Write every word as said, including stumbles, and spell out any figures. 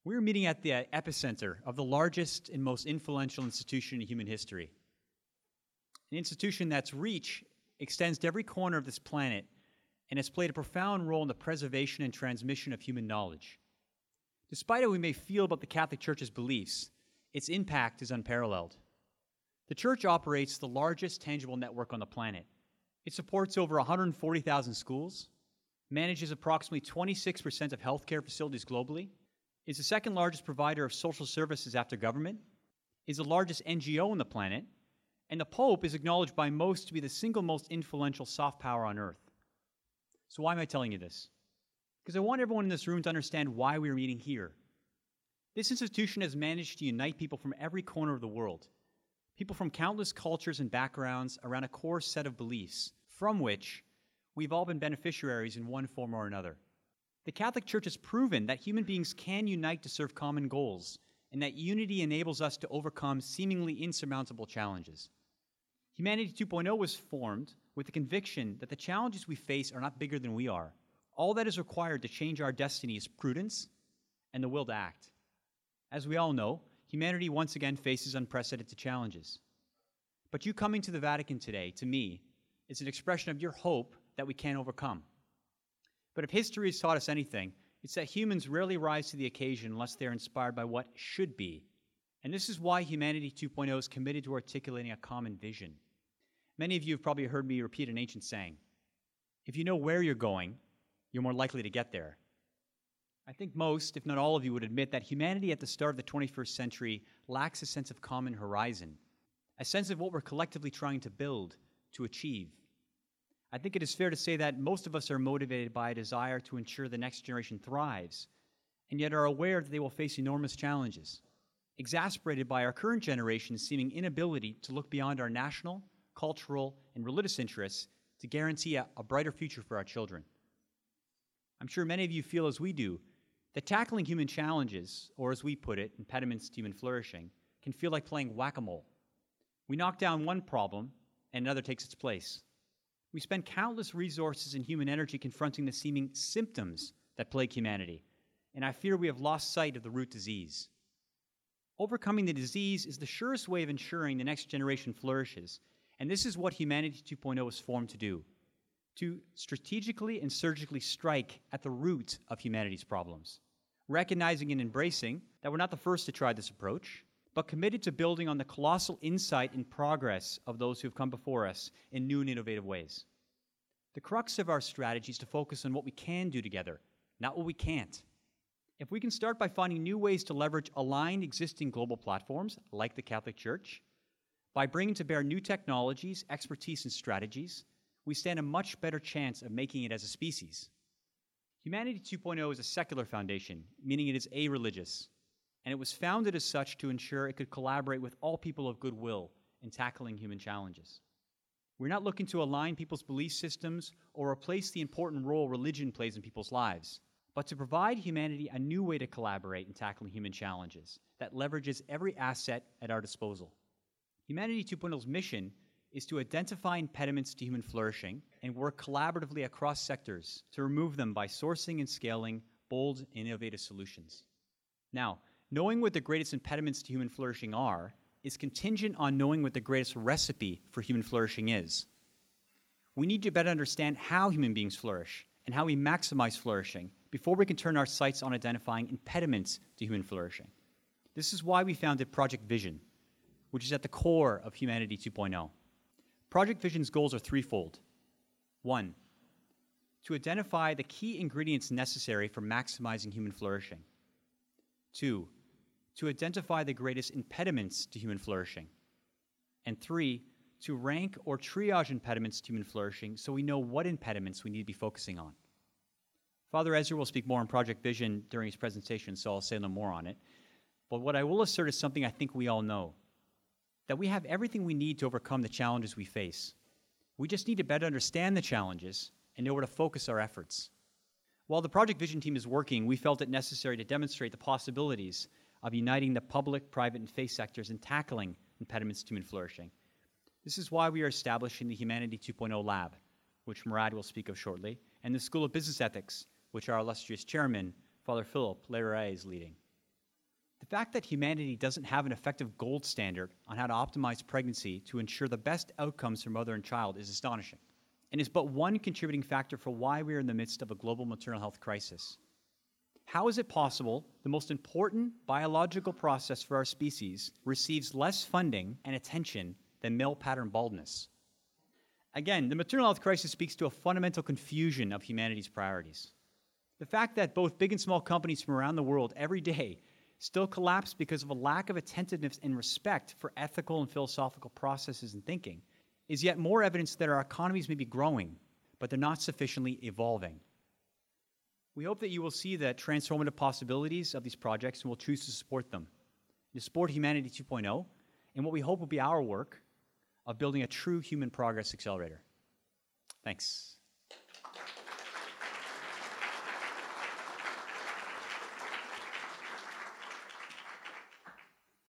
We're meeting at the epicenter of the largest and most influential institution in human history. An institution that's reach extends to every corner of this planet and has played a profound role in the preservation and transmission of human knowledge. Despite how we may feel about the Catholic Church's beliefs, its impact is unparalleled. The Church operates the largest tangible network on the planet. It supports over one hundred forty thousand schools, manages approximately twenty-six percent of healthcare facilities globally, is the second largest provider of social services after government, is the largest N G O on the planet, and the Pope is acknowledged by most to be the single most influential soft power on earth. So why am I telling you this? Because I want everyone in this room to understand why we are meeting here. This institution has managed to unite people from every corner of the world, people from countless cultures and backgrounds around a core set of beliefs, from which we've all been beneficiaries in one form or another. The Catholic Church has proven that human beings can unite to serve common goals, and that unity enables us to overcome seemingly insurmountable challenges. Humanity two point oh was formed with the conviction that the challenges we face are not bigger than we are. All that is required to change our destiny is prudence and the will to act. As we all know, humanity once again faces unprecedented challenges. But you coming to the Vatican today, to me, is an expression of your hope that we can overcome. But if history has taught us anything, it's that humans rarely rise to the occasion unless they're inspired by what should be. And this is why Humanity two point oh is committed to articulating a common vision. Many of you have probably heard me repeat an ancient saying: if you know where you're going, you're more likely to get there. I think most, if not all of you, would admit that humanity at the start of the twenty-first century lacks a sense of common horizon, a sense of what we're collectively trying to build, to achieve. I think it is fair to say that most of us are motivated by a desire to ensure the next generation thrives, and yet are aware that they will face enormous challenges, exasperated by our current generation's seeming inability to look beyond our national, cultural, and religious interests to guarantee a, a brighter future for our children. I'm sure many of you feel as we do, that tackling human challenges, or as we put it, impediments to human flourishing, can feel like playing whack-a-mole. We knock down one problem, and another takes its place. We spend countless resources and human energy confronting the seeming symptoms that plague humanity, and I fear we have lost sight of the root disease. Overcoming the disease is the surest way of ensuring the next generation flourishes, and this is what Humanity two point oh is formed to do, to strategically and surgically strike at the root of humanity's problems, recognizing and embracing that we're not the first to try this approach, but committed to building on the colossal insight and progress of those who have come before us in new and innovative ways. The crux of our strategy is to focus on what we can do together, not what we can't. If we can start by finding new ways to leverage aligned existing global platforms, like the Catholic Church, by bringing to bear new technologies, expertise, and strategies, we stand a much better chance of making it as a species. Humanity two point oh is a secular foundation, meaning it is a-religious, and it was founded as such to ensure it could collaborate with all people of goodwill in tackling human challenges. We're not looking to align people's belief systems or replace the important role religion plays in people's lives, but to provide humanity a new way to collaborate in tackling human challenges that leverages every asset at our disposal. Humanity two point oh's mission is to identify impediments to human flourishing and work collaboratively across sectors to remove them by sourcing and scaling bold and innovative solutions. Now, knowing what the greatest impediments to human flourishing are is contingent on knowing what the greatest recipe for human flourishing is. We need to better understand how human beings flourish and how we maximize flourishing before we can turn our sights on identifying impediments to human flourishing. This is why we founded Project Vision, which is at the core of Humanity two point oh. Project Vision's goals are threefold. One, to identify the key ingredients necessary for maximizing human flourishing. Two, to identify the greatest impediments to human flourishing. And three, to rank or triage impediments to human flourishing so we know what impediments we need to be focusing on. Father Ezra will speak more on Project Vision during his presentation, so I'll say no more on it. But what I will assert is something I think we all know, that we have everything we need to overcome the challenges we face. We just need to better understand the challenges and know where to focus our efforts. While the Project Vision team is working, we felt it necessary to demonstrate the possibilities of uniting the public, private, and faith sectors in tackling impediments to human flourishing. This is why we are establishing the Humanity two point oh Lab, which Murad will speak of shortly, and the School of Business Ethics, which our illustrious chairman, Father Philip Leray, is leading. The fact that humanity doesn't have an effective gold standard on how to optimize pregnancy to ensure the best outcomes for mother and child is astonishing, and is but one contributing factor for why we are in the midst of a global maternal health crisis. How is it possible the most important biological process for our species receives less funding and attention than male pattern baldness? Again, the maternal health crisis speaks to a fundamental confusion of humanity's priorities. The fact that both big and small companies from around the world every day still collapse because of a lack of attentiveness and respect for ethical and philosophical processes and thinking is yet more evidence that our economies may be growing, but they're not sufficiently evolving. We hope that you will see the transformative possibilities of these projects and will choose to support them, to support Humanity two point oh, and what we hope will be our work of building a true human progress accelerator. Thanks.